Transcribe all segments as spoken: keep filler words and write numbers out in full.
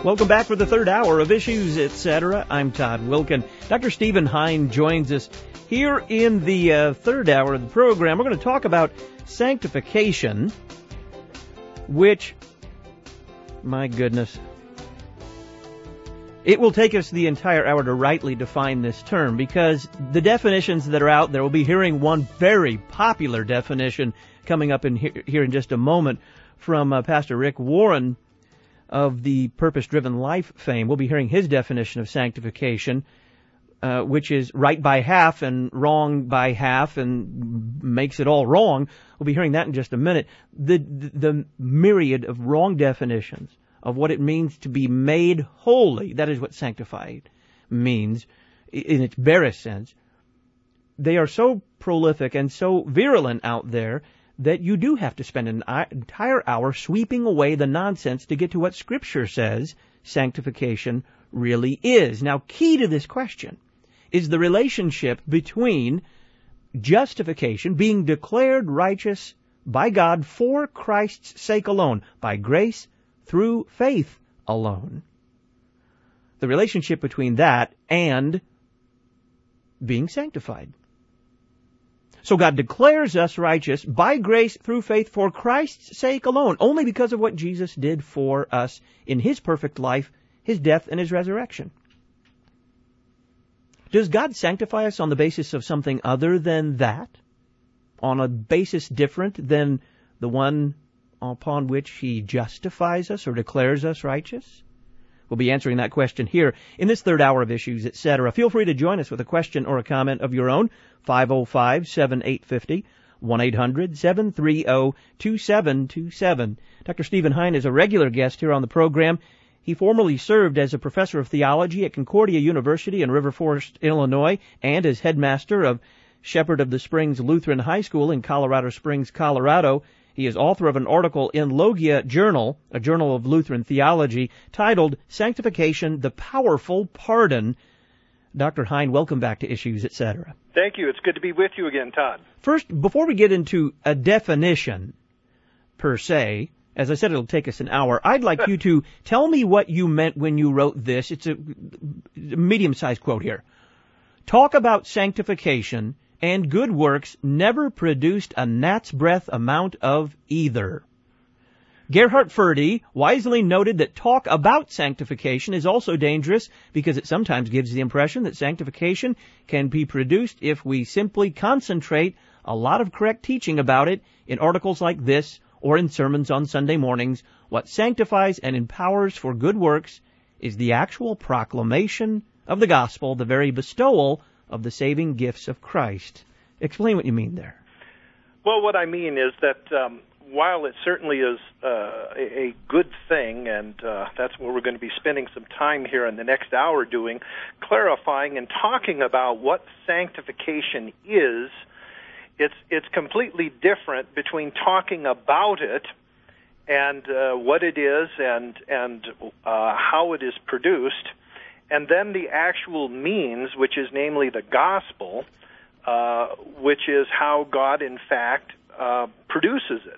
Welcome back for the third hour of Issues, et cetera. I'm Todd Wilkin. Doctor Stephen Hein joins us here in the uh, third hour of the program. We're going to talk about sanctification, which, my goodness, it will take us the entire hour to rightly define this term, because the definitions that are out there, we'll be hearing one very popular definition coming up in here, here in just a moment from uh, Pastor Rick Warren of the Purpose-Driven Life fame. We'll be hearing his definition of sanctification, uh, which is right by half and wrong by half and makes it all wrong. We'll be hearing that in just a minute. The, the, the myriad of wrong definitions of what it means to be made holy, that is what sanctified means in its barest sense, they are so prolific and so virulent out there that you do have to spend an entire hour sweeping away the nonsense to get to what Scripture says sanctification really is. Now, key to this question is the relationship between justification, being declared righteous by God for Christ's sake alone, by grace through faith alone. The relationship between that and being sanctified. So God declares us righteous by grace through faith for Christ's sake alone, only because of what Jesus did for us in His perfect life, His death, and His resurrection. Does God sanctify us on the basis of something other than that? On a basis different than the one upon which He justifies us or declares us righteous? We'll be answering that question here in this third hour of Issues, et cetera. Feel free to join us with a question or a comment of your own. five oh five, seven eight five oh, one eight hundred, seven three zero, two seven two seven. Doctor Stephen Hein is a regular guest here on the program. He formerly served as a professor of theology at Concordia University in River Forest, Illinois, and as headmaster of Shepherd of the Springs Lutheran High School in Colorado Springs, Colorado. He is author of an article in Logia Journal, a journal of Lutheran theology, titled Sanctification, the Powerful Pardon. Doctor Hein, welcome back to Issues, et cetera. Thank you. It's good to be with you again, Todd. First, before we get into a definition, per se, as I said, it'll take us an hour, I'd like you to tell me what you meant when you wrote this. It's a medium-sized quote here. Talk about sanctification and good works never produced a gnat's breath amount of either. Gerhard Forde wisely noted that talk about sanctification is also dangerous because it sometimes gives the impression that sanctification can be produced if we simply concentrate a lot of correct teaching about it in articles like this or in sermons on Sunday mornings. What sanctifies and empowers for good works is the actual proclamation of the gospel, the very bestowal of the saving gifts of Christ. Explain what you mean there. Well, what I mean is that um, while it certainly is uh, a, a good thing, and uh, that's what we're going to be spending some time here in the next hour doing, clarifying and talking about what sanctification is, it's it's completely different between talking about it and uh, what it is and, and uh, how it is produced, and then the actual means, which is namely the gospel, uh, which is how God, in fact, uh, produces it.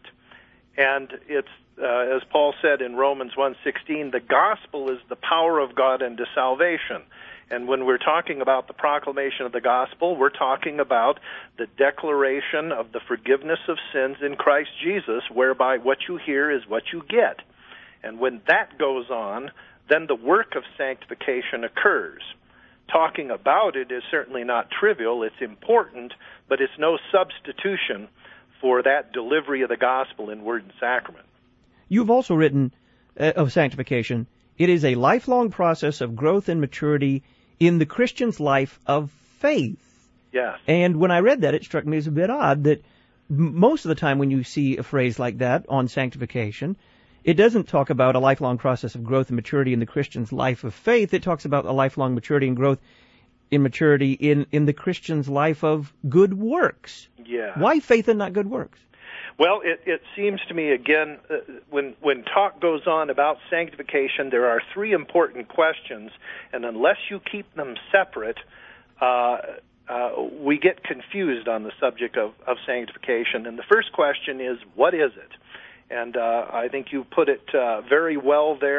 And it's, uh, as Paul said in Romans one sixteen, the gospel is the power of God unto salvation. And when we're talking about the proclamation of the gospel, we're talking about the declaration of the forgiveness of sins in Christ Jesus, whereby what you hear is what you get. And when that goes on, then the work of sanctification occurs. Talking about it is certainly not trivial, it's important, but it's no substitution for that delivery of the gospel in word and sacrament. You've also written uh, of sanctification, it is a lifelong process of growth and maturity in the Christian's life of faith. Yes. And when I read that, it struck me as a bit odd that most of the time when you see a phrase like that on sanctification, it doesn't talk about a lifelong process of growth and maturity in the Christian's life of faith. It talks about a lifelong maturity and growth in maturity in, in the Christian's life of good works. Yeah. Why faith and not good works? Well, it, it seems to me, again, uh, when, when talk goes on about sanctification, there are three important questions, and unless you keep them separate, uh, uh, we get confused on the subject of, of sanctification. And the first question is, what is it? And uh, I think you put it uh, very well there.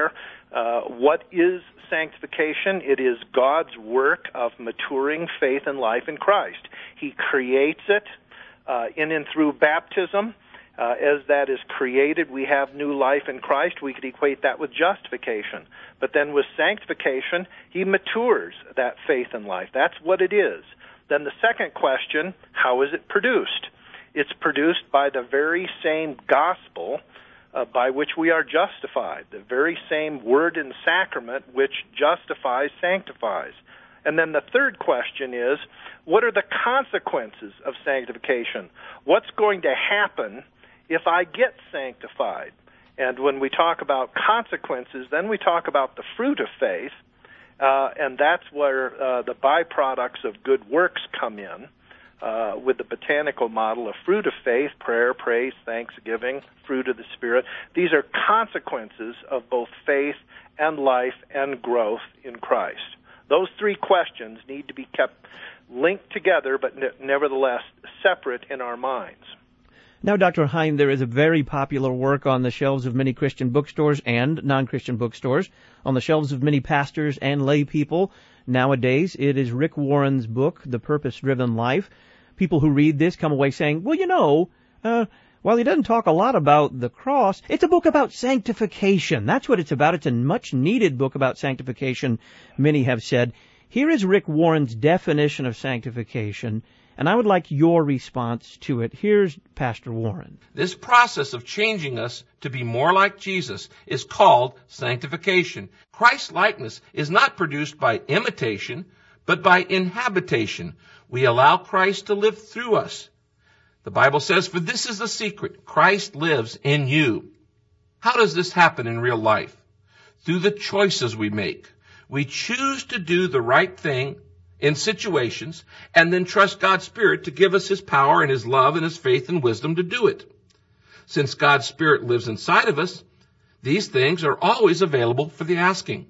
Uh, what is sanctification? It is God's work of maturing faith and life in Christ. He creates it uh, in and through baptism. Uh, as that is created, we have new life in Christ. We could equate that with justification. But then with sanctification, He matures that faith and life. That's what it is. Then the second question, how is it produced? It's produced by the very same gospel uh, by which we are justified, the very same word and sacrament which justifies, sanctifies. And then the third question is, what are the consequences of sanctification? What's going to happen if I get sanctified? And when we talk about consequences, then we talk about the fruit of faith, uh, and that's where uh, the byproducts of good works come in, uh, with the botanical model of fruit of faith, prayer, praise, thanksgiving, fruit of the Spirit. These are consequences of both faith and life and growth in Christ. Those three questions need to be kept linked together, but ne- nevertheless separate in our minds. Now, Doctor Hein, there is a very popular work on the shelves of many Christian bookstores and non-Christian bookstores, on the shelves of many pastors and lay people. Nowadays, it is Rick Warren's book, The Purpose-Driven Life. People who read this come away saying, well, you know, uh, while he doesn't talk a lot about the cross, it's a book about sanctification. That's what it's about. It's a much-needed book about sanctification, many have said. Here is Rick Warren's definition of sanctification, and I would like your response to it. Here's Pastor Warren. This process of changing us to be more like Jesus is called sanctification. Christ-likeness is not produced by imitation, but by inhabitation. We allow Christ to live through us. The Bible says, for this is the secret, Christ lives in you. How does this happen in real life? Through the choices we make. We choose to do the right thing in situations, and then trust God's Spirit to give us His power and His love and His faith and wisdom to do it. Since God's Spirit lives inside of us, these things are always available for the asking.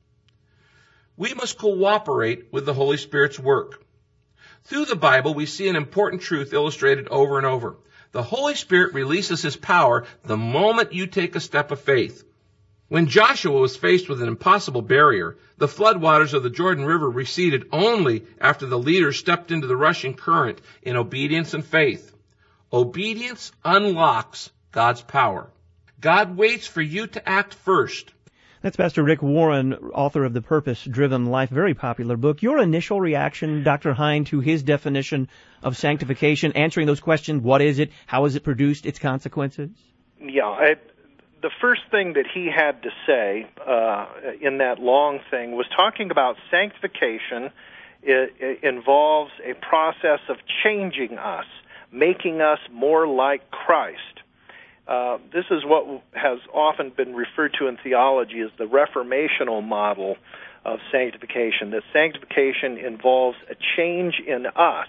We must cooperate with the Holy Spirit's work. Through the Bible, we see an important truth illustrated over and over. The Holy Spirit releases His power the moment you take a step of faith. When Joshua was faced with an impossible barrier, the floodwaters of the Jordan River receded only after the leaders stepped into the rushing current in obedience and faith. Obedience unlocks God's power. God waits for you to act first. That's Pastor Rick Warren, author of The Purpose-Driven Life, very popular book. Your initial reaction, Doctor Hein, to his definition of sanctification, answering those questions, what is it, how is it produced, its consequences? Yeah, I... The first thing that he had to say uh, in that long thing was talking about sanctification. It, it involves a process of changing us, making us more like Christ. Uh, this is what has often been referred to in theology as the reformational model of sanctification, that sanctification involves a change in us,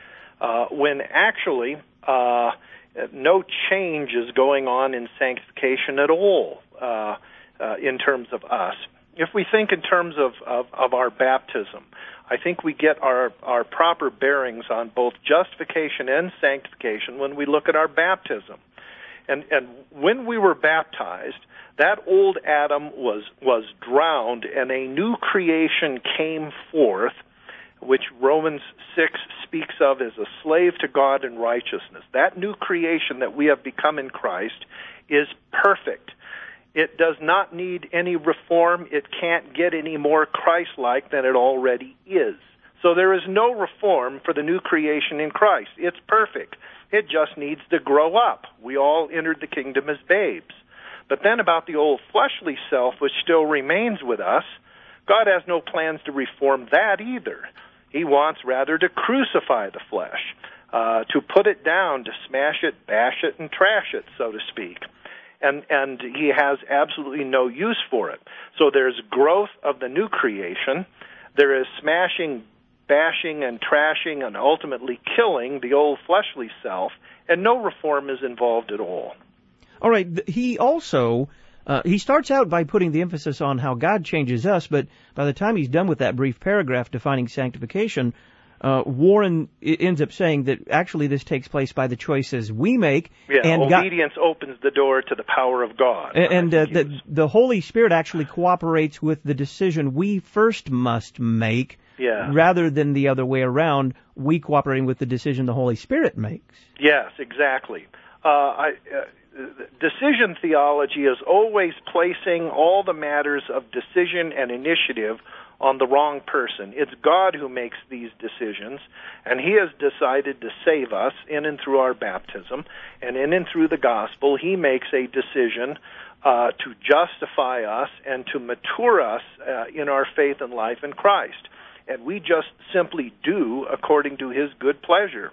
uh, when actually uh, no change is going on in sanctification at all uh, uh, in terms of us. If we think in terms of, of, of our baptism, I think we get our, our proper bearings on both justification and sanctification when we look at our baptism. And, and when we were baptized, that old Adam was, was drowned and a new creation came forth, which Romans six speaks of as a slave to God and righteousness. That new creation that we have become in Christ is perfect. It does not need any reform. It can't get any more Christ-like than it already is. So there is no reform for the new creation in Christ. It's perfect. It just needs to grow up. We all entered the kingdom as babes. But then about the old fleshly self, which still remains with us, God has no plans to reform that either. He wants rather to crucify the flesh, uh, to put it down, to smash it, bash it, and trash it, so to speak. And, and he has absolutely no use for it. So there's growth of the new creation. There is smashing, bashing, and trashing, and ultimately killing the old fleshly self, and no reform is involved at all. All right. He also... Uh, he starts out by putting the emphasis on how God changes us, but by the time he's done with that brief paragraph defining sanctification, Uh, Warren ends up saying that actually this takes place by the choices we make. Yeah, and obedience God, opens the door to the power of God. And, and uh, the, the Holy Spirit actually cooperates with the decision we first must make, yeah. rather than the other way around, we cooperating with the decision the Holy Spirit makes. Yes, exactly. Uh, I, uh, decision theology is always placing all the matters of decision and initiative on the wrong person. It's God who makes these decisions, and He has decided to save us in and through our baptism, and in and through the gospel, He makes a decision uh, to justify us and to mature us uh, in our faith and life in Christ. And we just simply do according to His good pleasure.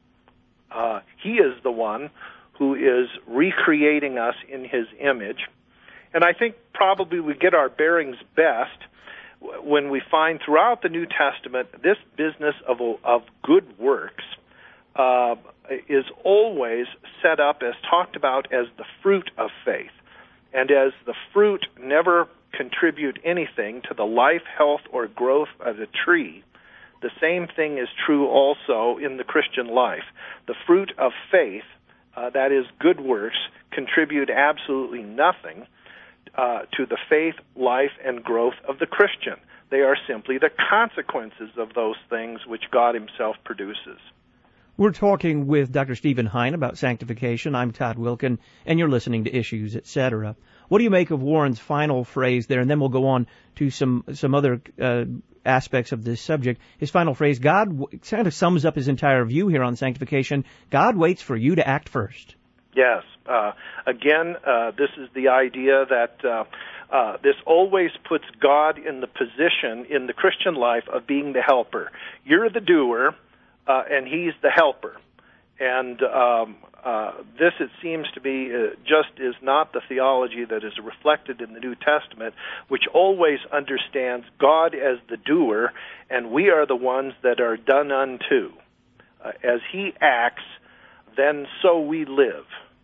Uh, he is the one who is recreating us in His image. And I think probably we get our bearings best when we find throughout the New Testament this business of of good works uh, is always set up as talked about as the fruit of faith. And as the fruit never contribute anything to the life, health, or growth of a tree, the same thing is true also in the Christian life. The fruit of faith, uh, that is good works, contribute absolutely nothing Uh, to the faith, life, and growth of the Christian. They are simply the consequences of those things which God Himself produces. We're talking with Doctor Stephen Hein about sanctification. I'm Todd Wilken, and you're listening to Issues, et cetera. What do you make of Warren's final phrase there? And then we'll go on to some some other uh, aspects of this subject. His final phrase, God w- kind of sums up his entire view here on sanctification. God waits for you to act first. Yes. Uh, again, uh, this is the idea that uh, uh, this always puts God in the position in the Christian life of being the helper. You're the doer, uh, and He's the helper. And um, uh, this, it seems to be, uh, just is not the theology that is reflected in the New Testament, which always understands God as the doer, and we are the ones that are done unto. Uh, as He acts, then so we live.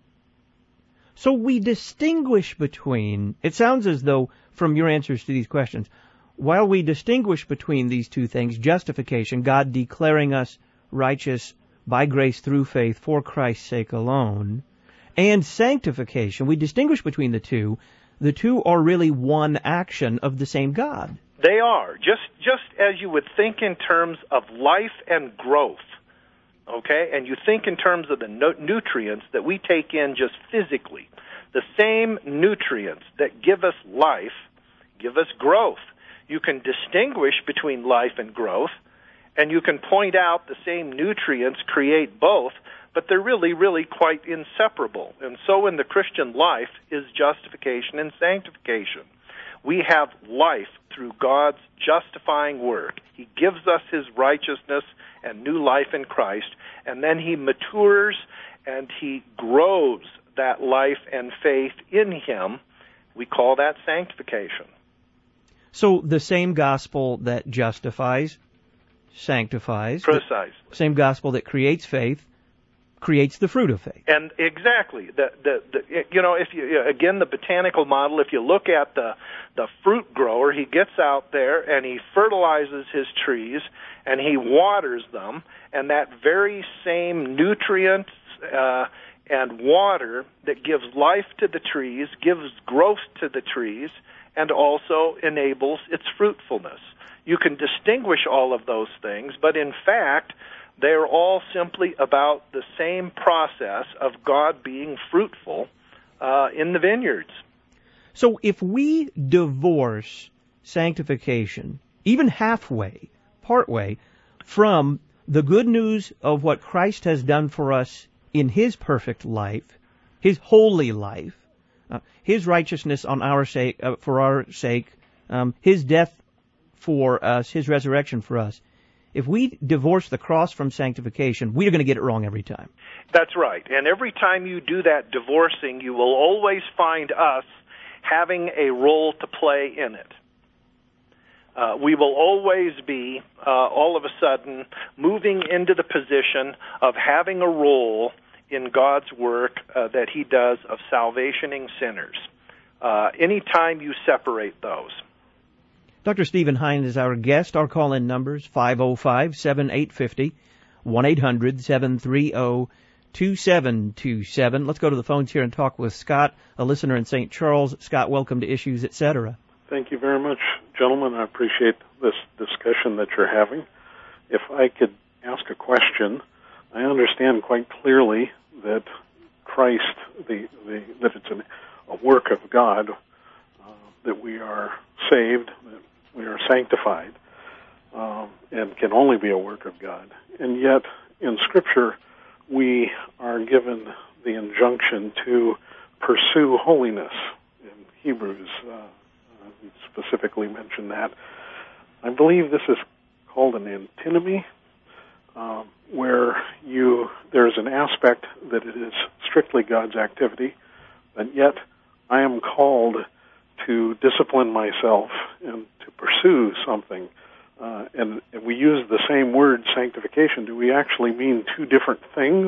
So we distinguish between, it sounds as though from your answers to these questions, while we distinguish between these two things, justification, God declaring us righteous by grace through faith for Christ's sake alone, and sanctification, we distinguish between the two. The two are really one action of the same God. They are, just just as you would think in terms of life and growth. Okay, and you think in terms of the no- nutrients that we take in just physically. The same nutrients that give us life give us growth. You can distinguish between life and growth, and you can point out the same nutrients create both, but they're really, really quite inseparable. And so in the Christian life is justification and sanctification. We have life through God's justifying work. He gives us His righteousness and new life in Christ, and then He matures and He grows that life and faith in Him. We call that sanctification. So the same gospel that justifies, sanctifies. Precisely. The same gospel that creates faith, creates the fruit of faith. And exactly, the, the, the you know, if you again the botanical model, if you look at the the fruit grower, he gets out there and he fertilizes his trees and he waters them, and that very same nutrients uh, and water that gives life to the trees gives growth to the trees and also enables its fruitfulness. You can distinguish all of those things, but in fact, they're all simply about the same process of God being fruitful uh, in the vineyards. So if we divorce sanctification, even halfway, partway, from the good news of what Christ has done for us in His perfect life, His holy life, uh, His righteousness on our sake, uh, for our sake, um, His death for us, His resurrection for us, if we divorce the cross from sanctification, we are going to get it wrong every time. That's right. And every time you do that divorcing, you will always find us having a role to play in it. Uh, we will always be, uh, all of a sudden, moving into the position of having a role in God's work uh, that He does of salvationing sinners. Uh, anytime you separate those. Doctor Stephen Hein is our guest. Our call-in numbers, five oh five, seven eight five oh, one eight hundred, seven three zero, two seven two seven. Let's go to the phones here and talk with Scott, a listener in Saint Charles. Scott, welcome to Issues, et cetera. Thank you very much, gentlemen. I appreciate this discussion that you're having. If I could ask a question, I understand quite clearly that Christ, the, the that it's an, a work of God, uh, that we are saved, that we are sanctified, um, and can only be a work of God. And yet, in Scripture, we are given the injunction to pursue holiness. In Hebrews, uh, specifically mention that. I believe this is called an antinomy, um, where you there's an aspect that it is strictly God's activity, and yet I am called to discipline myself and to pursue something. Uh, and if we use the same word, sanctification, do we actually mean two different things,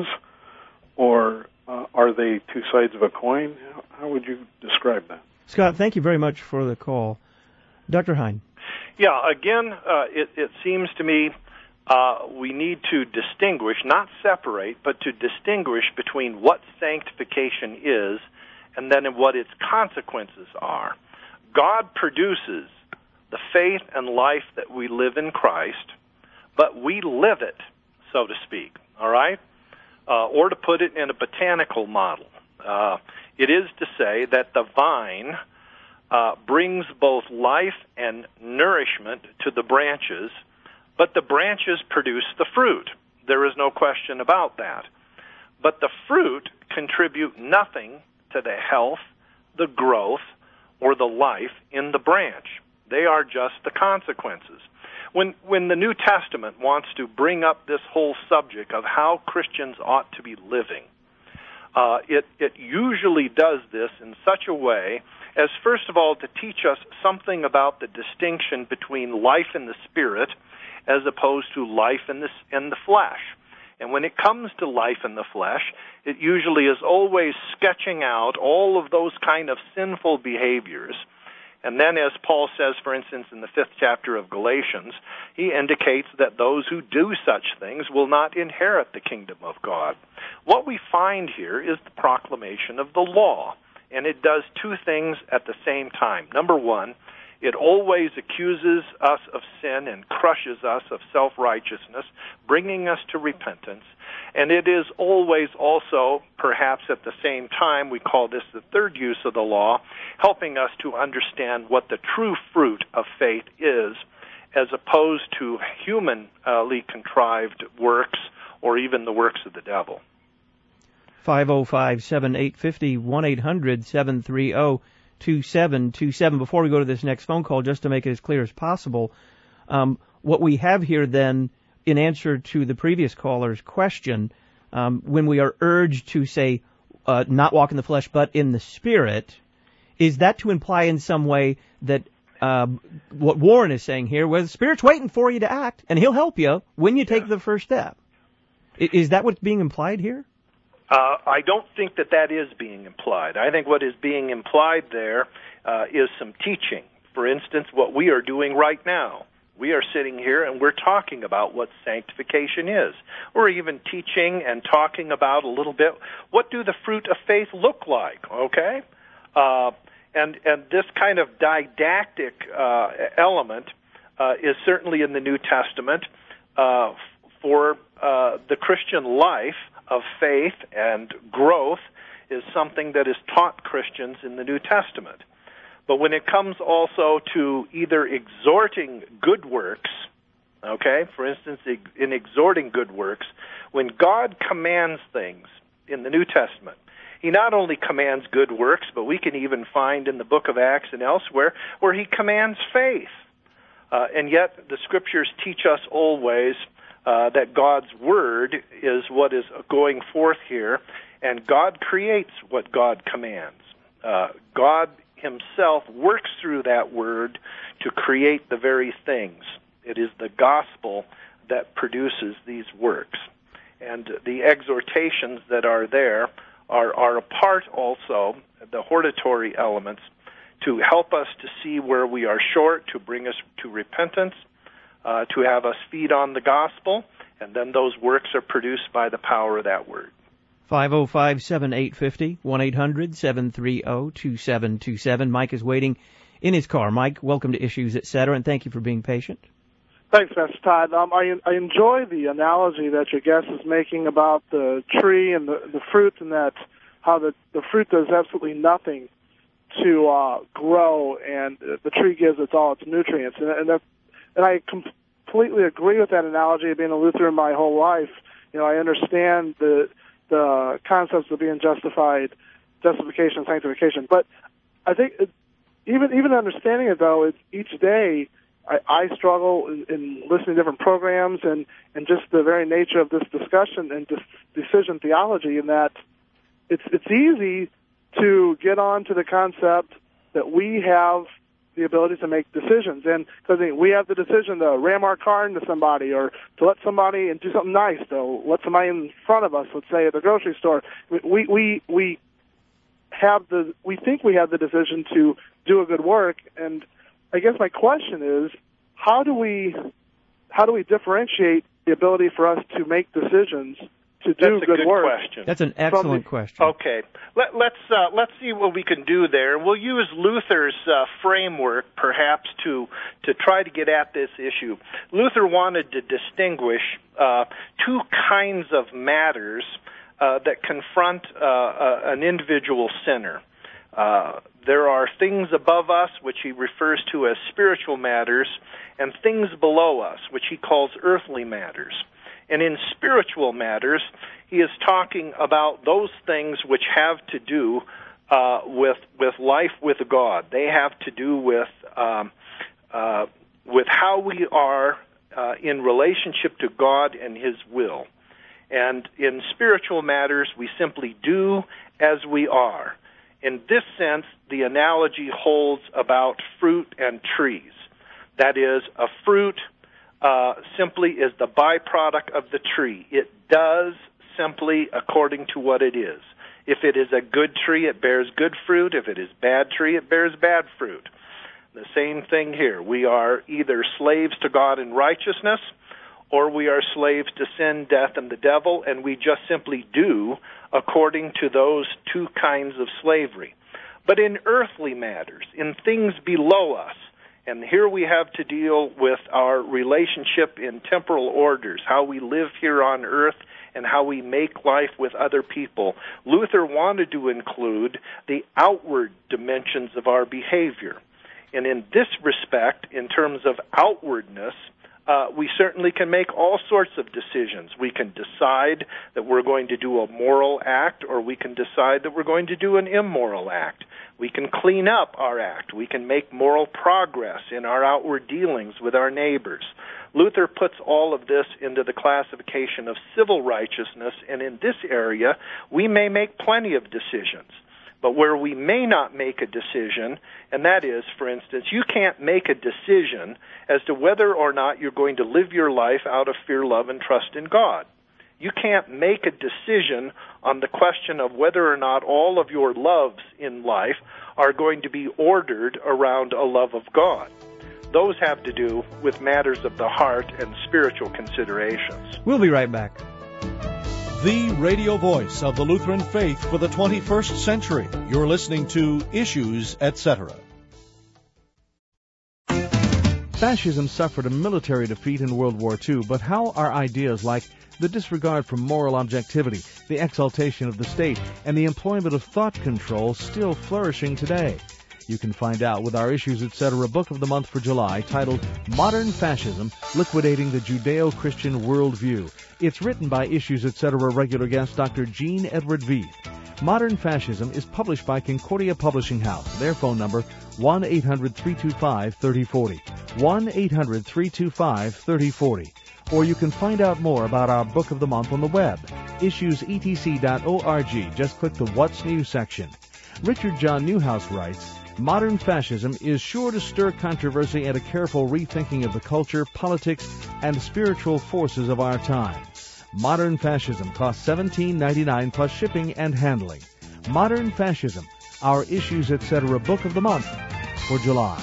or uh, are they two sides of a coin? How, how would you describe that? Scott, thank you very much for the call. Doctor Hein. Yeah, again, uh, it, it seems to me uh, we need to distinguish, not separate, but to distinguish between what sanctification is and then what its consequences are. God produces the faith and life that we live in Christ, but we live it, so to speak, all right? Uh, or to put it in a botanical model, uh, it is to say that the vine uh, brings both life and nourishment to the branches, but the branches produce the fruit. There is no question about that. But the fruit contribute nothing to the health, the growth, or the life in the branch. They are just the consequences. When when the New Testament wants to bring up this whole subject of how Christians ought to be living, uh, it, it usually does this in such a way as, first of all, to teach us something about the distinction between life in the Spirit as opposed to life in the, in the flesh. And when it comes to life in the flesh, it usually is always sketching out all of those kind of sinful behaviors. And then, as Paul says, for instance, in the fifth chapter of Galatians, he indicates that those who do such things will not inherit the kingdom of God. What we find here is the proclamation of the law, and it does two things at the same time. Number one, it always accuses us of sin and crushes us of self-righteousness, bringing us to repentance. And it is always also, perhaps at the same time, we call this the third use of the law, helping us to understand what the true fruit of faith is, as opposed to humanly contrived works or even the works of the devil. five oh five, seven eight five oh, one eight hundred, seven three zero, two seven two seven. Before we go to this next phone call, just to make it as clear as possible, um, what we have here then, in answer to the previous caller's question, um, when we are urged to say, uh, not walk in the flesh, but in the Spirit, is that to imply in some way that uh, what Warren is saying here, well, the Spirit's waiting for you to act, and He'll help you when you take yeah. the first step? Is that what's being implied here? Uh, I don't think that that is being implied. I think what is being implied there uh, is some teaching. For instance, what we are doing right now. We are sitting here and we're talking about what sanctification is. We're even teaching and talking about a little bit, what do the fruit of faith look like, okay? Uh, and, and this kind of didactic uh, element uh, is certainly in the New Testament uh, for uh, the Christian life of faith and growth is something that is taught Christians in the New Testament. But when it comes also to either exhorting good works, okay, for instance, in exhorting good works, when God commands things in the New Testament, He not only commands good works, but we can even find in the book of Acts and elsewhere where He commands faith. Uh, and yet the Scriptures teach us always uh, that God's Word is what is going forth here, and God creates what God commands. Uh, God Himself works through that Word to create the very things. It is the gospel that produces these works. And the exhortations that are there are, are a part also, the hortatory elements, to help us to see where we are short, to bring us to repentance, uh, to have us feed on the gospel, and then those works are produced by the power of that word. five oh five, seven eight five oh, one eight hundred, seven three zero, two seven two seven. Mike is waiting in his car. Mike, welcome to Issues, et cetera, and thank you for being patient. Thanks, Mister Todd. Um, I, I enjoy the analogy that your guest is making about the tree and the, the fruit, and that how the, the fruit does absolutely nothing to uh, grow, and the tree gives it all its nutrients. And, and, that, and I completely agree with that analogy. Being a Lutheran my whole life, you know, I understand the the concepts of being justified, justification, sanctification. But I think it, even even understanding it, though, it's each day I, I struggle in, in listening to different programs and, and just the very nature of this discussion and dis- decision theology, in that it's it's easy to get on to the concept that we have the ability to make decisions. And because we have the decision to ram our car into somebody, or to let somebody and do something nice, to let somebody in front of us, let's say at the grocery store. We we we have the we think we have the decision to do a good work. And I guess my question is, how do we how do we differentiate the ability for us to make decisions to do That's a good, good work? question. That's an excellent the, question. Okay, Let, let's uh, let's see what we can do there. We'll use Luther's uh, framework, perhaps, to to try to get at this issue. Luther wanted to distinguish uh, two kinds of matters uh, that confront uh, uh, an individual sinner. Uh, there are things above us, which he refers to as spiritual matters, and things below us, which he calls earthly matters. And in spiritual matters, he is talking about those things which have to do uh, with with life with God. They have to do with um, uh, with how we are uh, in relationship to God and His will. And in spiritual matters, we simply do as we are. In this sense, the analogy holds about fruit and trees. That is, a fruit uh, simply is the byproduct of the tree. It does simply according to what it is. If it is a good tree, it bears good fruit. If it is bad tree, it bears bad fruit. The same thing here. We are either slaves to God in righteousness, or we are slaves to sin, death, and the devil, and we just simply do according to those two kinds of slavery. But in earthly matters, in things below us, and here we have to deal with our relationship in temporal orders, how we live here on earth and how we make life with other people. Luther wanted to include the outward dimensions of our behavior. And in this respect, in terms of outwardness, Uh, we certainly can make all sorts of decisions. We can decide that we're going to do a moral act, or we can decide that we're going to do an immoral act. We can clean up our act. We can make moral progress in our outward dealings with our neighbors. Luther puts all of this into the classification of civil righteousness, and in this area, we may make plenty of decisions. But where we may not make a decision, and that is, for instance, you can't make a decision as to whether or not you're going to live your life out of fear, love, and trust in God. You can't make a decision on the question of whether or not all of your loves in life are going to be ordered around a love of God. Those have to do with matters of the heart and spiritual considerations. We'll be right back. The radio voice of the Lutheran faith for the twenty-first century. You're listening to Issues, et cetera. Fascism suffered a military defeat in World War Two, but how are ideas like the disregard for moral objectivity, the exaltation of the state, and the employment of thought control still flourishing today? You can find out with our Issues, et cetera book of the month for July, titled Modern Fascism, Liquidating the Judeo-Christian Worldview. It's written by Issues, et cetera regular guest Doctor Gene Edward Veith. Modern Fascism is published by Concordia Publishing House. Their phone number, one eight hundred, three two five, three oh four oh. one eight hundred, three two five, three oh four oh. Or you can find out more about our Book of the Month on the web, issues e t c dot org. Just click the What's New section. Richard John Newhouse writes, Modern fascism is sure to stir controversy and a careful rethinking of the culture, politics, and spiritual forces of our time. Modern fascism costs seventeen ninety-nine plus shipping and handling. Modern Fascism, our Issues, et cetera book of the month for July.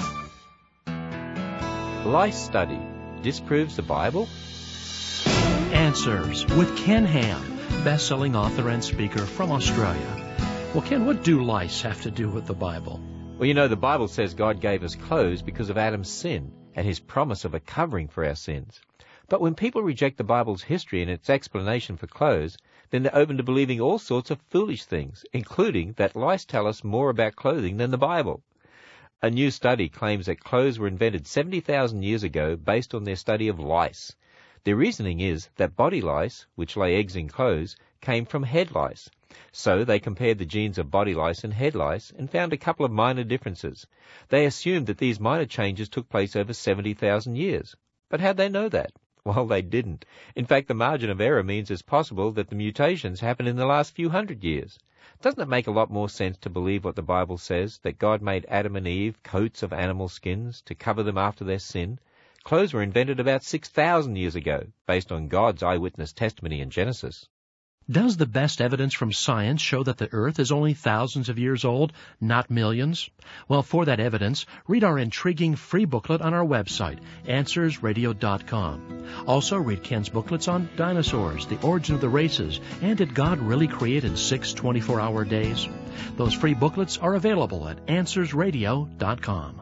Lice study disproves the Bible? Answers with Ken Ham, best-selling author and speaker from Australia. Well, Ken, what do lice have to do with the Bible? Well, you know, the Bible says God gave us clothes because of Adam's sin and his promise of a covering for our sins. But when people reject the Bible's history and its explanation for clothes, then they're open to believing all sorts of foolish things, including that lice tell us more about clothing than the Bible. A new study claims that clothes were invented seventy thousand years ago based on their study of lice. Their reasoning is that body lice, which lay eggs in clothes, came from head lice. So they compared the genes of body lice and head lice and found a couple of minor differences. They assumed that these minor changes took place over seventy thousand years. But how'd they know that? Well, they didn't. In fact, the margin of error means it's possible that the mutations happened in the last few hundred years. Doesn't it make a lot more sense to believe what the Bible says, that God made Adam and Eve coats of animal skins to cover them after their sin? Clothes were invented about six thousand years ago, based on God's eyewitness testimony in Genesis. Does the best evidence from science show that the Earth is only thousands of years old, not millions? Well, for that evidence, read our intriguing free booklet on our website, answers radio dot com. Also, read Ken's booklets on dinosaurs, the origin of the races, and did God really create in six twenty-four hour days? Those free booklets are available at answers radio dot com.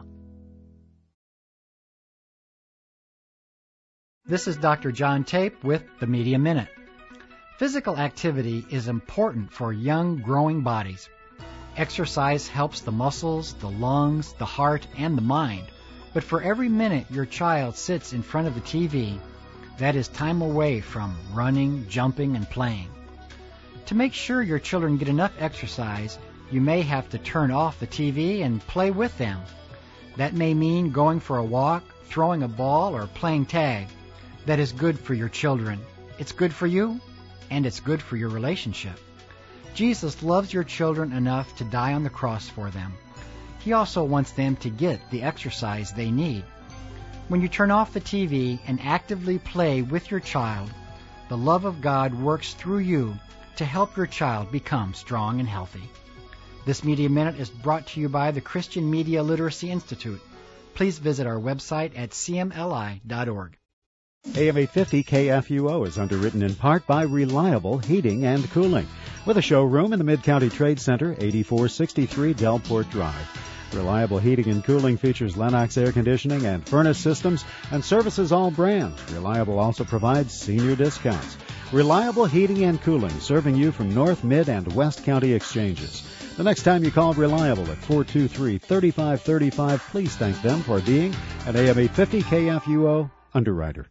This is Doctor John Tape with the Media Minute. Physical activity is important for young, growing bodies. Exercise helps the muscles, the lungs, the heart, and the mind. But for every minute your child sits in front of the T V, that is time away from running, jumping, and playing. To make sure your children get enough exercise, you may have to turn off the T V and play with them. That may mean going for a walk, throwing a ball, or playing tag. That is good for your children. It's good for you, and it's good for your relationship. Jesus loves your children enough to die on the cross for them. He also wants them to get the exercise they need. When you turn off the T V and actively play with your child, the love of God works through you to help your child become strong and healthy. This Media Minute is brought to you by the Christian Media Literacy Institute. Please visit our website at c m l i dot org. A M eight fifty K F U O is underwritten in part by Reliable Heating and Cooling, with a showroom in the Mid-County Trade Center, eighty-four sixty-three Delport Drive. Reliable Heating and Cooling features Lennox air conditioning and furnace systems and services all brands. Reliable also provides senior discounts. Reliable Heating and Cooling, serving you from North, Mid, and West County exchanges. The next time you call Reliable at four two three, three five three five, please thank them for being an A M eight fifty K F U O underwriter.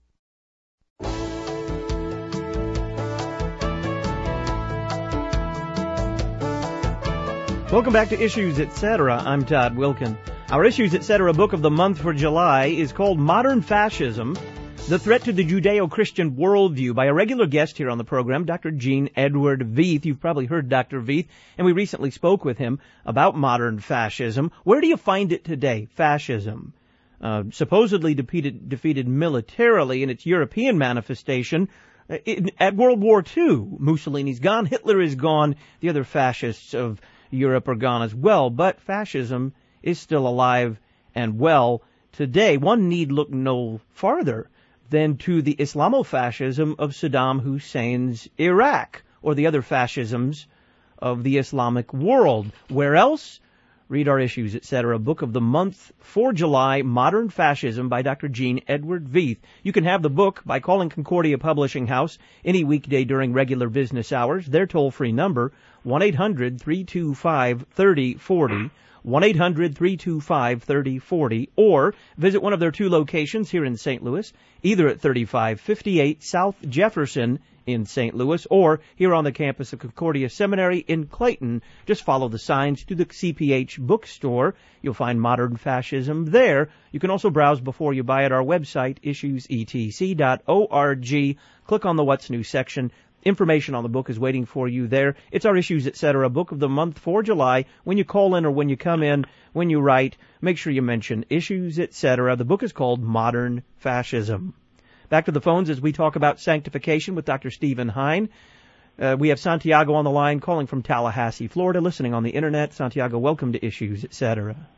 Welcome back to Issues Etc. I'm Todd Wilkin. Our Issues Etc. book of the month for July is called Modern Fascism, The Threat to the Judeo-Christian Worldview, by a regular guest here on the program, Doctor Gene Edward Veith. You've probably heard Doctor Veith, and we recently spoke with him about modern fascism. Where do you find it today, fascism? Uh, supposedly defeated, defeated militarily in its European manifestation uh, in, at World War Two. Mussolini's gone, Hitler is gone, the other fascists of Europe are gone as well, but fascism is still alive and well today. One need look no farther than to the Islamofascism of Saddam Hussein's Iraq, or the other fascisms of the Islamic world. Where else? Read our Issues Etc. book of the month for July, Modern Fascism, by Doctor Gene Edward Veith. You can have the book by calling Concordia Publishing House any weekday during regular business hours. Their toll-free number, one eight hundred, three two five, three oh four oh, one eight hundred, three two five, three oh four oh, or visit one of their two locations here in Saint Louis, either at thirty-five fifty-eight South Jefferson in Saint Louis, or here on the campus of Concordia Seminary in Clayton. Just follow the signs to the C P H bookstore. You'll find Modern Fascism there. You can also browse before you buy at our website, issues e t c dot org. Click on the What's New section. Information on the book is waiting for you there. It's our Issues Etc. book of the month for July. When you call in or when you come in, when you write, make sure you mention Issues Etc. The book is called Modern Fascism. Back to the phones as we talk about sanctification with Doctor Stephen Hein. Uh, we have Santiago on the line calling from Tallahassee, Florida, listening on the Internet. Santiago, welcome to Issues Etc.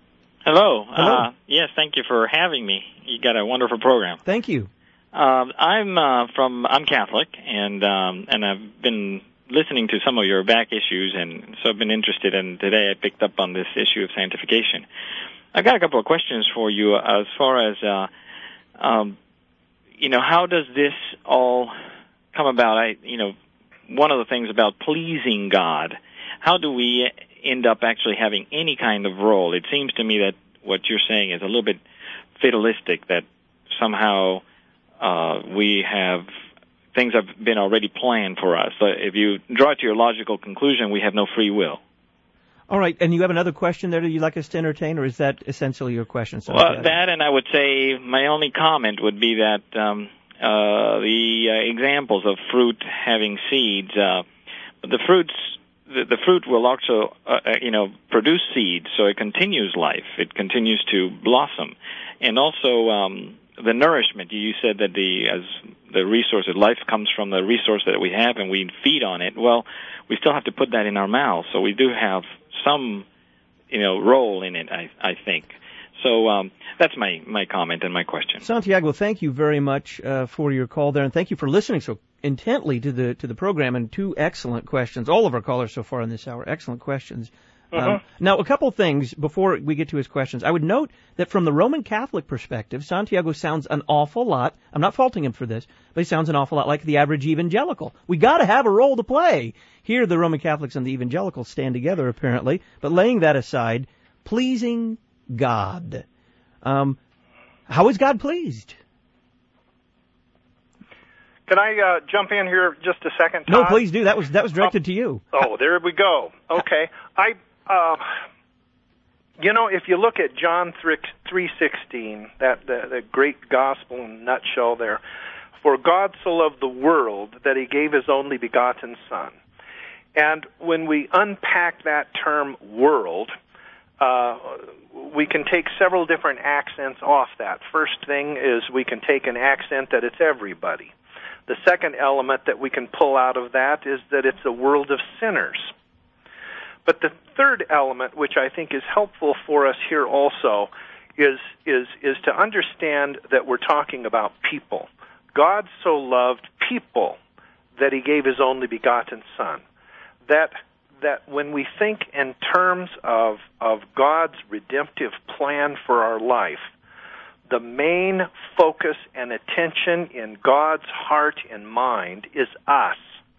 Hello. Hello. Uh, yes, thank you for having me. You got a wonderful program. Thank you. Uh, I'm uh, from I'm Catholic, and um, and I've been listening to some of your back issues, and so I've been interested. And today I picked up on this issue of sanctification. I've got a couple of questions for you as far as uh, um, you know, how does this all come about? I you know, one of the things about pleasing God. How do we end up actually having any kind of role? It seems to me that what you're saying is a little bit fatalistic, that somehow uh, we have things have been already planned for us. So if you draw it to your logical conclusion, we have no free will. All right, and you have another question there that you'd like us to entertain, or is that essentially your question? Well, that, and I would say my only comment would be that um, uh, the uh, examples of fruit having seeds, uh, the fruits, the, the fruit will also, uh, you know, produce seeds, so it continues life. It continues to blossom, and also um, the nourishment. You said that the as the resource of life comes from the resource that we have, and we feed on it. Well, we still have to put that in our mouths, so we do have some, you know, role in it, I, I think. So um, that's my, my comment and my question. Santiago, thank you very much uh, for your call there, and thank you for listening so intently to the to the program, and two excellent questions. All of our callers so far in this hour, excellent questions. Uh-huh. Um, now, a couple things before we get to his questions. I would note that from the Roman Catholic perspective, Santiago sounds an awful lot, I'm not faulting him for this, but he sounds an awful lot like the average evangelical. We got to have a role to play. Here, the Roman Catholics and the evangelicals stand together, apparently. But laying that aside, pleasing God. Um, how is God pleased? Can I uh, jump in here just a second, Todd? No, please do. That was that was directed oh, to you. Oh, there we go. Okay. I, uh, you know, if you look at John three sixteen, that the, the great gospel in a nutshell there, for God so loved the world that he gave his only begotten Son. And when we unpack that term world, uh, we can take several different accents off that. First thing is we can take an accent that it's everybody. The second element that we can pull out of that is that it's a world of sinners. But the third element, which I think is helpful for us here also, is is is to understand that we're talking about people. God so loved people that he gave his only begotten Son. That that when we think in terms of of God's redemptive plan for our life, the main focus and attention in God's heart and mind is us.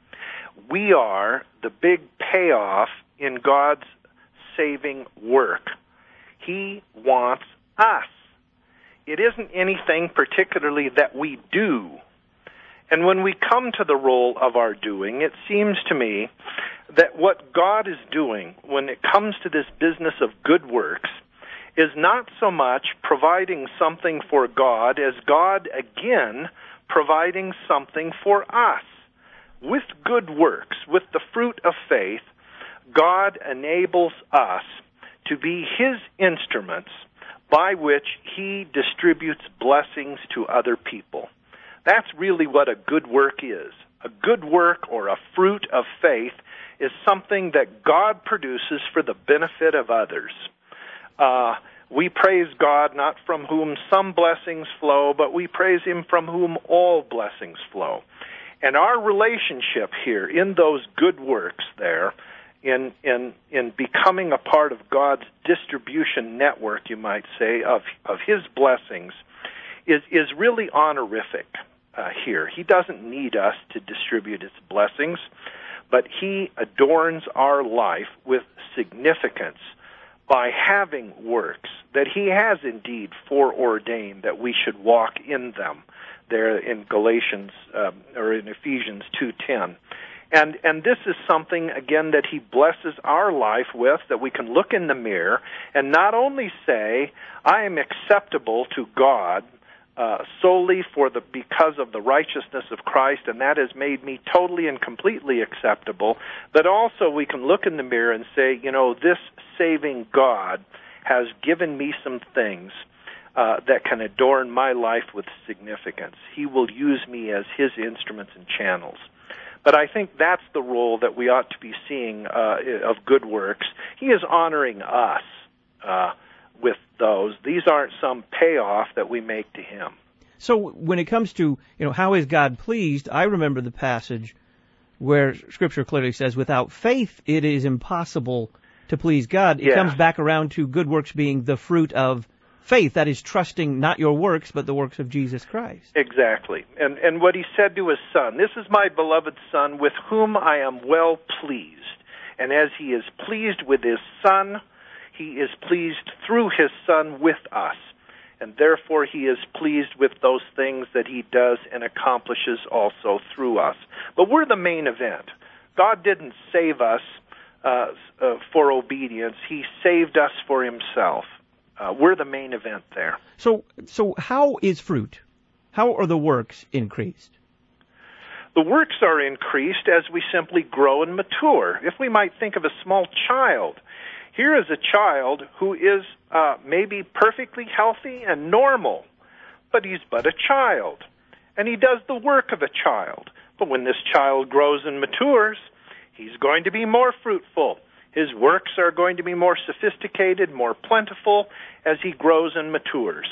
We are the big payoff in God's saving work. He wants us. It isn't anything particularly that we do. And when we come to the role of our doing, it seems to me that what God is doing when it comes to this business of good works is not so much providing something for God as God, again, providing something for us. With good works, with the fruit of faith, God enables us to be his instruments by which he distributes blessings to other people. That's really what a good work is. A good work or a fruit of faith is something that God produces for the benefit of others. Uh, we praise God not from whom some blessings flow, but we praise him from whom all blessings flow. And our relationship here in those good works there, in in in becoming a part of God's distribution network, you might say, of of his blessings, is is really honorific uh, here. He doesn't need us to distribute his blessings, but he adorns our life with significance by having works that he has indeed foreordained that we should walk in them. There in Galatians um, or in Ephesians two ten. And and this is something, again, that he blesses our life with, that we can look in the mirror and not only say, I am acceptable to God uh, solely for the because of the righteousness of Christ, and that has made me totally and completely acceptable, but also we can look in the mirror and say, you know, this saving God has given me some things Uh, that can adorn my life with significance. He will use me as his instruments and channels. But I think that's the role that we ought to be seeing uh, of good works. He is honoring us uh, with those. These aren't some payoff that we make to him. So when it comes to, you know, how is God pleased, I remember the passage where Scripture clearly says, without faith it is impossible to please God. It yeah. comes back around to good works being the fruit of faith, that is trusting not your works, but the works of Jesus Christ. Exactly. And and what he said to his son, this is my beloved son with whom I am well pleased. And as he is pleased with his son, he is pleased through his son with us. And therefore he is pleased with those things that he does and accomplishes also through us. But we're the main event. God didn't save us uh, uh, for obedience. He saved us for himself. Uh, we're the main event there. So, so how is fruit? How are the works increased? The works are increased as we simply grow and mature. If we might think of a small child, here is a child who is uh, maybe perfectly healthy and normal, but he's but a child, and he does the work of a child. But when this child grows and matures, he's going to be more fruitful. His works are going to be more sophisticated, more plentiful as he grows and matures.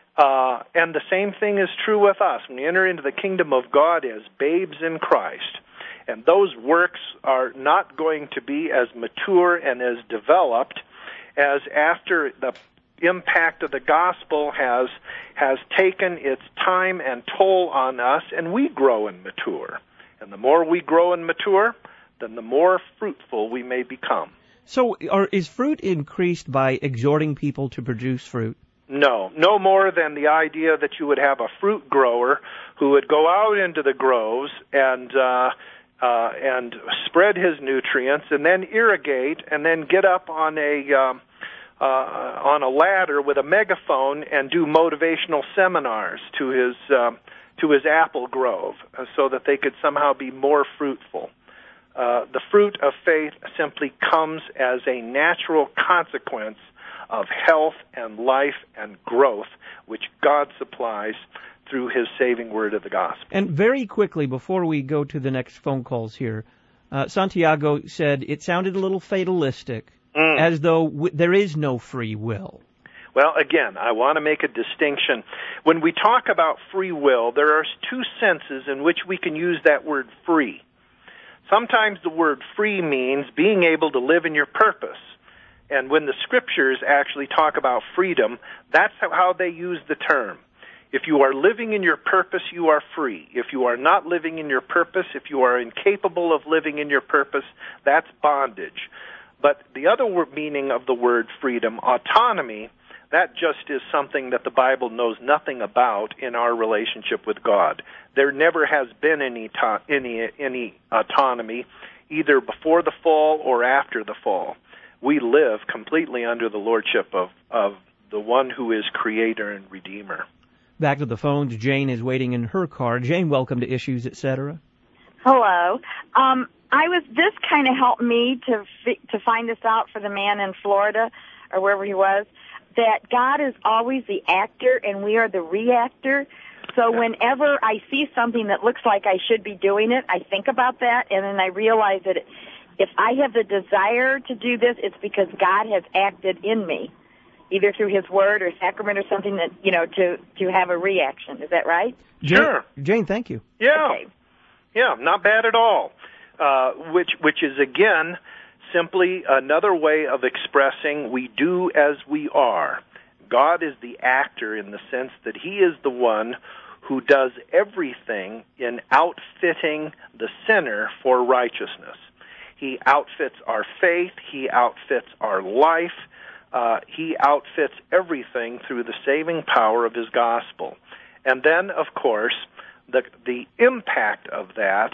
Uh, and the same thing is true with us. When we enter into the kingdom of God as babes in Christ, and those works are not going to be as mature and as developed as after the impact of the gospel has has taken its time and toll on us, and we grow and mature. And the more we grow and mature, then the more fruitful we may become. So are, is fruit increased by exhorting people to produce fruit? No, no more than the idea that you would have a fruit grower who would go out into the groves and uh, uh, and spread his nutrients and then irrigate and then get up on a um, uh, on a ladder with a megaphone and do motivational seminars to his um, to his apple grove uh, so that they could somehow be more fruitful. Uh, the fruit of faith simply comes as a natural consequence of health and life and growth, which God supplies through his saving word of the gospel. And very quickly, before we go to the next phone calls here, uh, Santiago said it sounded a little fatalistic, mm. as though w- there is no free will. Well, again, I want to make a distinction. When we talk about free will, there are two senses in which we can use that word free. Sometimes the word free means being able to live in your purpose. And when the scriptures actually talk about freedom, that's how they use the term. If you are living in your purpose, you are free. If you are not living in your purpose, if you are incapable of living in your purpose, that's bondage. But the other meaning of the word freedom, autonomy, that just is something that the Bible knows nothing about in our relationship with God. There never has been any to- any any autonomy, either before the fall or after the fall. We live completely under the lordship of, of the one who is Creator and Redeemer. Back to the phones. Jane is waiting in her car. Jane, welcome to Issues, et cetera. Hello. Um, I was. This kind of helped me to fi- to find this out for the man in Florida or wherever he was. That God is always the actor and we are the reactor. So whenever I see something that looks like I should be doing it, I think about that, and then I realize that if I have the desire to do this, it's because God has acted in me, either through his word or sacrament or something that, you know, to, to have a reaction. Is that right? Jane, sure. Jane, thank you. Yeah. Okay. Yeah, not bad at all. Uh, which, which is, again, simply another way of expressing we do as we are. God is the actor in the sense that he is the one who does everything in outfitting the sinner for righteousness. He outfits our faith. He outfits our life. Uh, he outfits everything through the saving power of his gospel. And then, of course, the the impact of that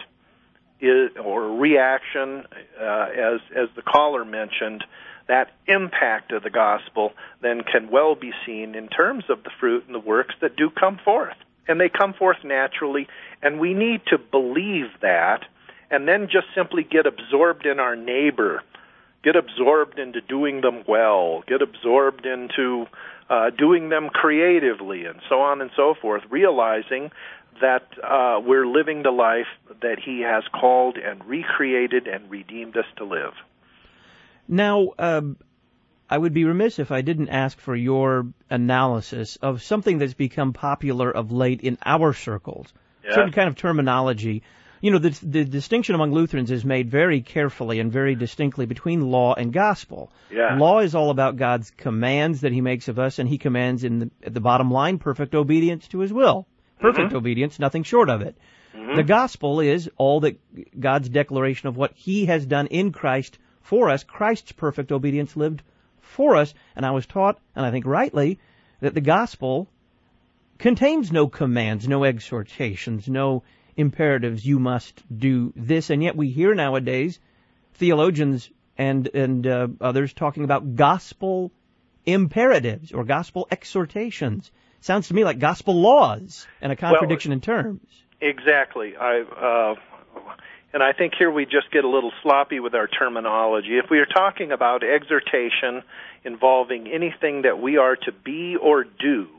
is, or reaction, uh, as as the caller mentioned, that impact of the gospel then can well be seen in terms of the fruit and the works that do come forth. And they come forth naturally, and we need to believe that, and then just simply get absorbed in our neighbor, get absorbed into doing them well, get absorbed into uh, doing them creatively, and so on and so forth, realizing that uh, we're living the life that he has called and recreated and redeemed us to live. Now, um, I would be remiss if I didn't ask for your analysis of something that's become popular of late in our circles. Yeah. Certain kind of terminology. You know, the, the distinction among Lutherans is made very carefully and very distinctly between law and gospel. Yeah. Law is all about God's commands that he makes of us, and he commands in the, at the bottom line perfect obedience to his will. Perfect Mm-hmm. obedience, nothing short of it. Mm-hmm. The gospel is all that God's declaration of what he has done in Christ for us, Christ's perfect obedience lived for us. And I was taught, and I think rightly, that the gospel contains no commands, no exhortations, no imperatives, you must do this. And yet we hear nowadays theologians and, and uh, others talking about gospel imperatives or gospel exhortations. Sounds to me like gospel laws and a contradiction well, in terms. Exactly. I, uh, and I think here we just get a little sloppy with our terminology. If we are talking about exhortation involving anything that we are to be or do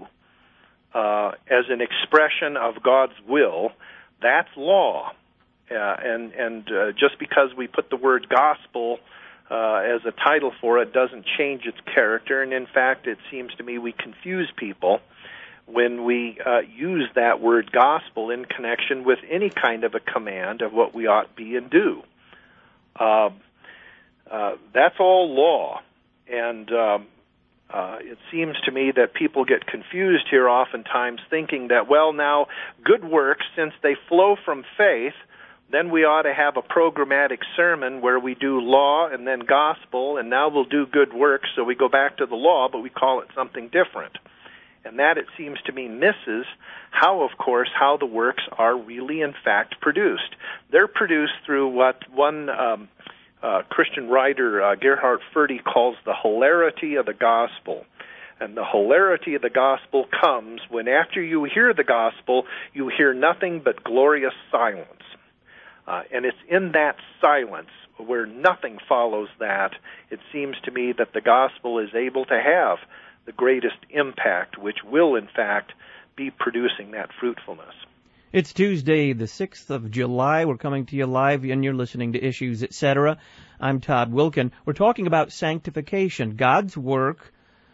uh, as an expression of God's will, that's law. Uh, and and uh, just because we put the word gospel uh, as a title for it doesn't change its character. And in fact, it seems to me we confuse people when we uh, use that word gospel in connection with any kind of a command of what we ought be and do. Uh, uh, that's all law. And um, uh, it seems to me that people get confused here oftentimes thinking that, well, now, good works, since they flow from faith, then we ought to have a programmatic sermon where we do law and then gospel, and now we'll do good works, so we go back to the law, but we call it something different. And that, it seems to me, misses how, of course, how the works are really, in fact, produced. They're produced through what one um, uh, Christian writer, uh, Gerhard Forde, calls the hilarity of the gospel. And the hilarity of the gospel comes when, after you hear the gospel, you hear nothing but glorious silence. Uh, and it's in that silence, where nothing follows that, it seems to me that the gospel is able to have the greatest impact, which will, in fact, be producing that fruitfulness. It's Tuesday, the sixth of July. We're coming to you live, and you're listening to Issues, et cetera. I'm Todd Wilken. We're talking about sanctification, God's work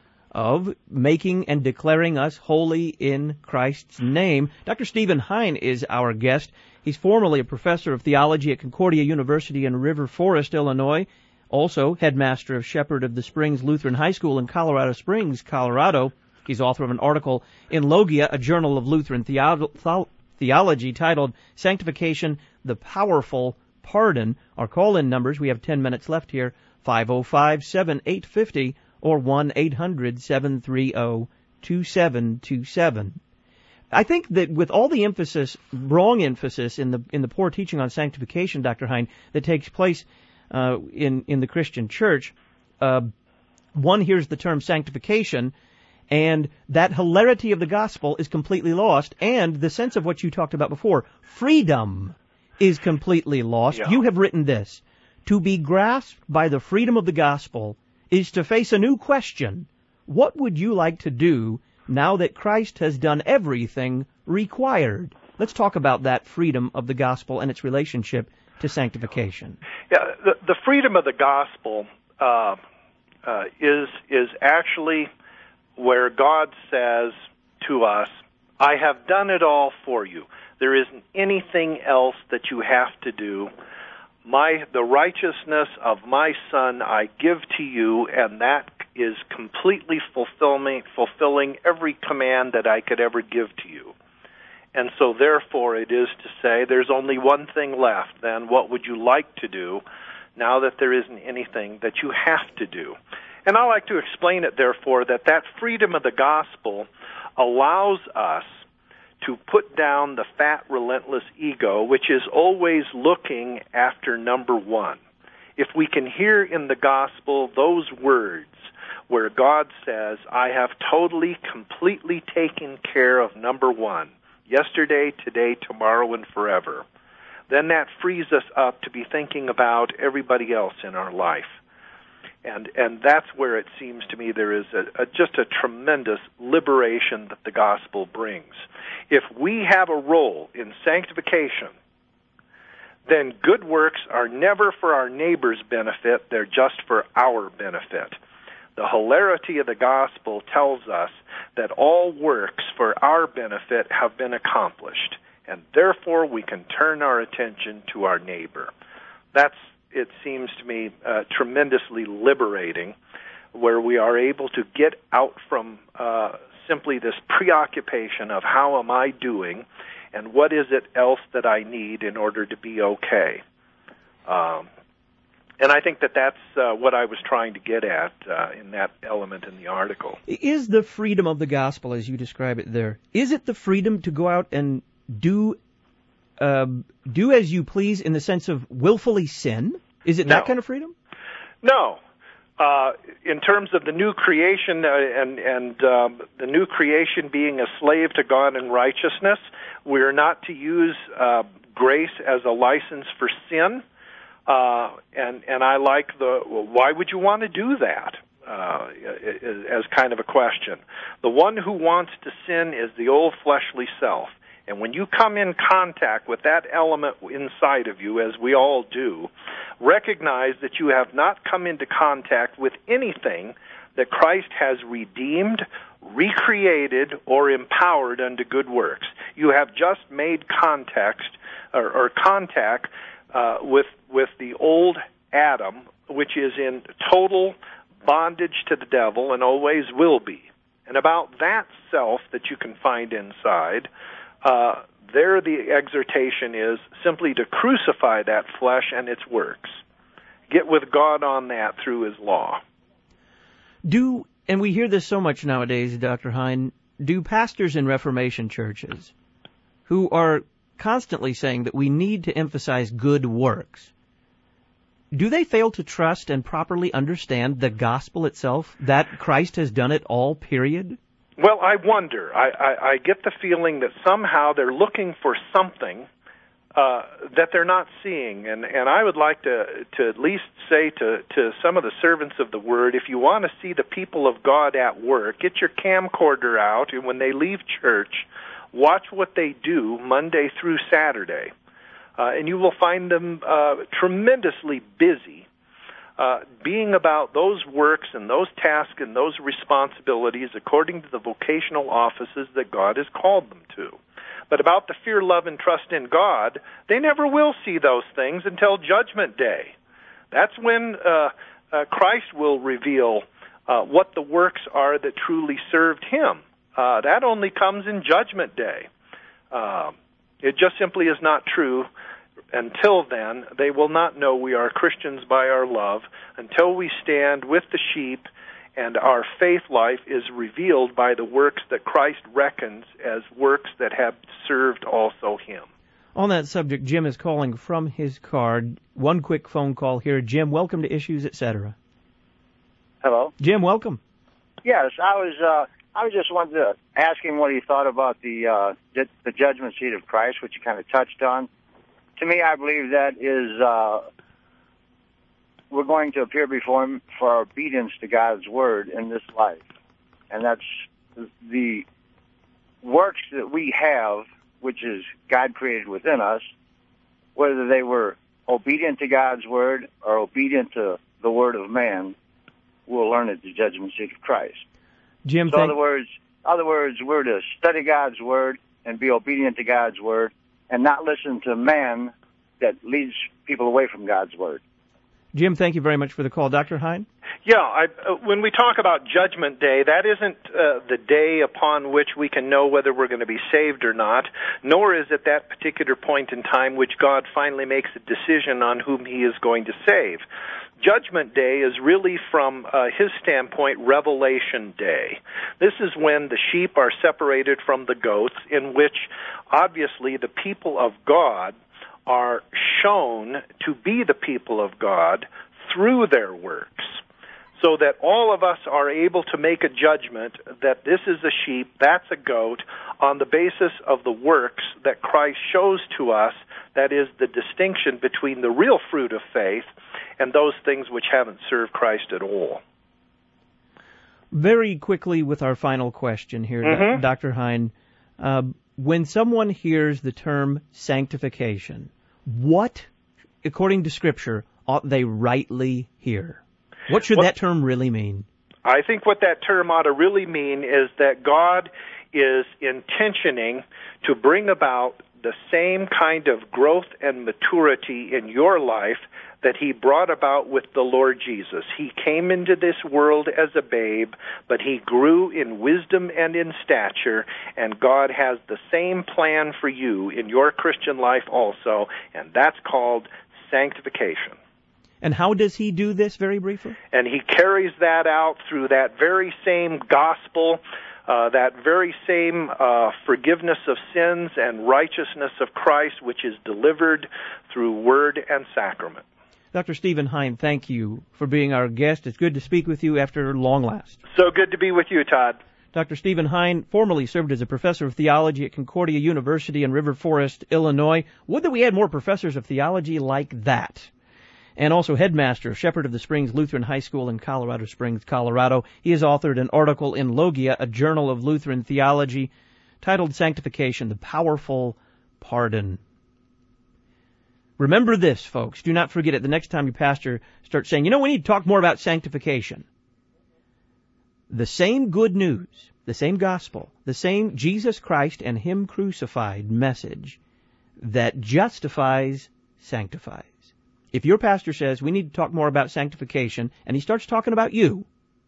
of making and declaring us holy in Christ's name. Doctor Stephen Hein is our guest. He's formerly a professor of theology at Concordia University in River Forest, Illinois. Also, headmaster of Shepherd of the Springs Lutheran High School in Colorado Springs, Colorado. He's author of an article in Logia, a journal of Lutheran theo- theology, titled Sanctification, the Powerful Pardon. Our call-in numbers, we have ten minutes left here, five oh five, seven eight five oh or one eight hundred, seven three zero, two seven two seven. I think that with all the emphasis, wrong emphasis in the in the poor teaching on sanctification, Doctor Hein, that takes place Uh, in, in the Christian church, uh, one hears the term sanctification, and that hilarity of the gospel is completely lost, and the sense of what you talked about before, freedom, is completely lost. Yeah. You have written this: to be grasped by the freedom of the gospel is to face a new question. What would you like to do now that Christ has done everything required? Let's talk about that freedom of the gospel and its relationship to sanctification. Yeah, the, the freedom of the gospel uh, uh, is is actually where God says to us, I have done it all for you. There isn't anything else that you have to do. My the righteousness of my Son I give to you, and that is completely fulfilling, fulfilling every command that I could ever give to you. And so, therefore, it is to say there's only one thing left. Then what would you like to do now that there isn't anything that you have to do? And I like to explain it, therefore, that that freedom of the gospel allows us to put down the fat, relentless ego, which is always looking after number one. If we can hear in the gospel those words where God says, I have totally, completely taken care of number one, yesterday, today, tomorrow, and forever, then that frees us up to be thinking about everybody else in our life. And and that's where it seems to me there is a, a, just a tremendous liberation that the gospel brings. If we have a role in sanctification, then good works are never for our neighbor's benefit, they're just for our benefit. The hilarity of the gospel tells us that all works for our benefit have been accomplished, and therefore we can turn our attention to our neighbor. That's, it seems to me, uh, tremendously liberating, where we are able to get out from uh, simply this preoccupation of how am I doing and what is it else that I need in order to be okay. Um, and I think that that's uh, what I was trying to get at uh, in that element in the article. Is the freedom of the gospel, as you describe it there, is it the freedom to go out and do uh, do as you please in the sense of willfully sin? Is it No. that kind of freedom? No. Uh, in terms of the new creation uh, and, and um, the new creation being a slave to God and righteousness, we're not to use uh, grace as a license for sin. Uh, and, and I like the, well, why would you want to do that? Uh, as kind of a question. The one who wants to sin is the old fleshly self. And when you come in contact with that element inside of you, as we all do, recognize that you have not come into contact with anything that Christ has redeemed, recreated, or empowered unto good works. You have just made context or, or contact uh, with with the old Adam, which is in total bondage to the devil and always will be. And about that self that you can find inside, uh, there the exhortation is simply to crucify that flesh and its works. Get with God on that through His law. Do, and we hear this so much nowadays, Doctor Hein, do pastors in Reformation churches who are constantly saying that we need to emphasize good works, do they fail to trust and properly understand the gospel itself, that Christ has done it all, period? Well, I wonder. I, I, I get the feeling that somehow they're looking for something uh, that they're not seeing. And, and I would like to, to at least say to, to some of the servants of the Word, if you want to see the people of God at work, get your camcorder out, and when they leave church, watch what they do Monday through Saturday. Uh, and you will find them uh, tremendously busy uh, being about those works and those tasks and those responsibilities according to the vocational offices that God has called them to. But about the fear, love, and trust in God, they never will see those things until Judgment Day. That's when uh, uh, Christ will reveal uh, what the works are that truly served Him. Uh, that only comes in Judgment Day. Uh, It just simply is not true. Until then, they will not know we are Christians by our love until we stand with the sheep and our faith life is revealed by the works that Christ reckons as works that have served also Him. On that subject, Jim is calling from his car. One quick phone call here. Jim, welcome to Issues, et cetera. Hello. Jim, welcome. Yes, I was. Uh, I was just wanted to ask him what he thought about the uh, the judgment seat of Christ, which you kind of touched on. To me, I believe that is uh, we're going to appear before Him for our obedience to God's word in this life, and that's the works that we have, which is God created within us, whether they were obedient to God's word or obedient to the word of man, we'll learn at the judgment seat of Christ. Jim, so, thank- other words, other words, we're to study God's word and be obedient to God's word, and not listen to man that leads people away from God's word. Jim, thank you very much for the call. Doctor Hein? Yeah, I, uh, when we talk about Judgment Day, that isn't uh, the day upon which we can know whether we're going to be saved or not, nor is it that particular point in time which God finally makes a decision on whom He is going to save. Judgment Day is really, from uh, His standpoint, Revelation Day. This is when the sheep are separated from the goats, in which, obviously, the people of God are shown to be the people of God through their works, so that all of us are able to make a judgment that this is a sheep, that's a goat, on the basis of the works that Christ shows to us, that is the distinction between the real fruit of faith and those things which haven't served Christ at all. Very quickly with our final question here, Mm-hmm. Doctor Hein, uh, when someone hears the term sanctification, what, according to Scripture, ought they rightly hear? What should What- that term really mean? I think what that term ought to really mean is that God is intentioning to bring about the same kind of growth and maturity in your life that he brought about with the Lord Jesus. He came into this world as a babe, but he grew in wisdom and in stature, and God has the same plan for you in your Christian life also, and that's called sanctification. And how does he do this, very briefly? And he carries that out through that very same gospel, uh, that very same uh, forgiveness of sins and righteousness of Christ, which is delivered through word and sacrament. Doctor Stephen Hein, thank you for being our guest. It's good to speak with you after long last. So good to be with you, Todd. Doctor Stephen Hein formerly served as a professor of theology at Concordia University in River Forest, Illinois. Would that we had more professors of theology like that. And also headmaster of Shepherd of the Springs Lutheran High School in Colorado Springs, Colorado. He has authored an article in Logia, a journal of Lutheran theology, titled Sanctification, the Powerful Pardon. Remember this, folks. Do not forget it the next time your pastor starts saying, you know, we need to talk more about sanctification. The same good news, the same gospel, the same Jesus Christ and him crucified message that justifies, sanctifies. If your pastor says we need to talk more about sanctification, and he starts talking about you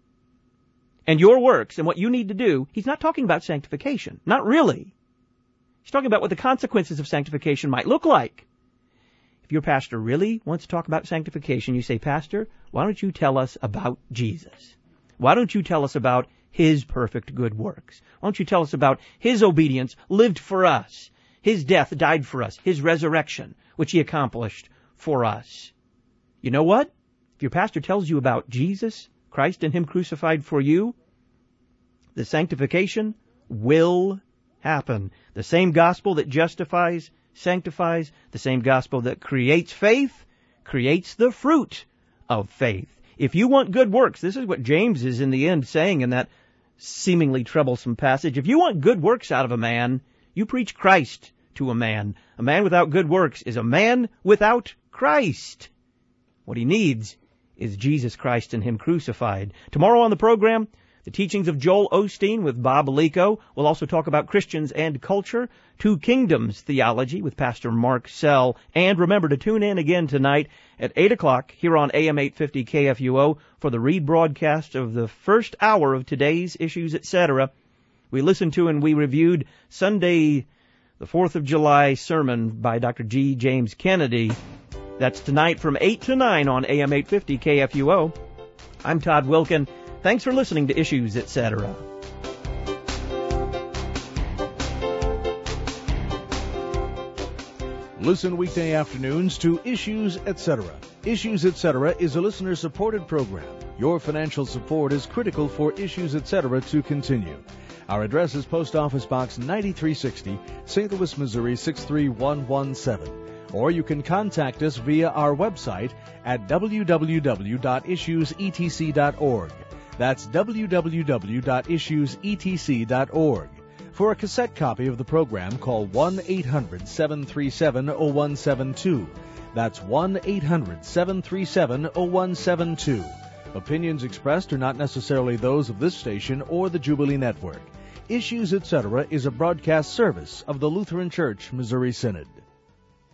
and your works and what you need to do, he's not talking about sanctification. Not really. He's talking about what the consequences of sanctification might look like. If your pastor really wants to talk about sanctification, you say, Pastor, why don't you tell us about Jesus? Why don't you tell us about his perfect good works? Why don't you tell us about his obedience lived for us, his death died for us, his resurrection, which he accomplished for us? You know what? If your pastor tells you about Jesus, Christ and him crucified for you, the sanctification will happen. The same gospel that justifies, sanctifies, the same gospel that creates faith, creates the fruit of faith. If you want good works, this is what James is in the end saying in that seemingly troublesome passage. If you want good works out of a man, you preach Christ to a man. A man without good works is a man without Christ. What he needs is Jesus Christ and him crucified. Tomorrow on the program, the teachings of Joel Osteen with Bob Lico. We'll also talk about Christians and culture, Two Kingdoms theology with Pastor Mark Sell. And remember to tune in again tonight at eight o'clock here on A M eight fifty K F U O for the rebroadcast of the first hour of today's Issues, et cetera. We listened to and we reviewed Sunday, the fourth of July sermon by Doctor G. James Kennedy. That's tonight from eight to nine on A M eight fifty K F U O. I'm Todd Wilkin. Thanks for listening to Issues, et cetera. Listen weekday afternoons to Issues, et cetera. Issues, et cetera is a listener-supported program. Your financial support is critical for Issues, et cetera to continue. Our address is Post Office Box ninety-three sixty, Saint Louis, Missouri six three one one seven. Or you can contact us via our website at w w w dot issues e t c dot org. That's w w w dot issues e t c dot org. For a cassette copy of the program, call one eight hundred seven three seven oh one seven two. That's one eight hundred seven three seven oh one seven two. Opinions expressed are not necessarily those of this station or the Jubilee Network. Issues, et cetera is a broadcast service of the Lutheran Church Missouri Synod.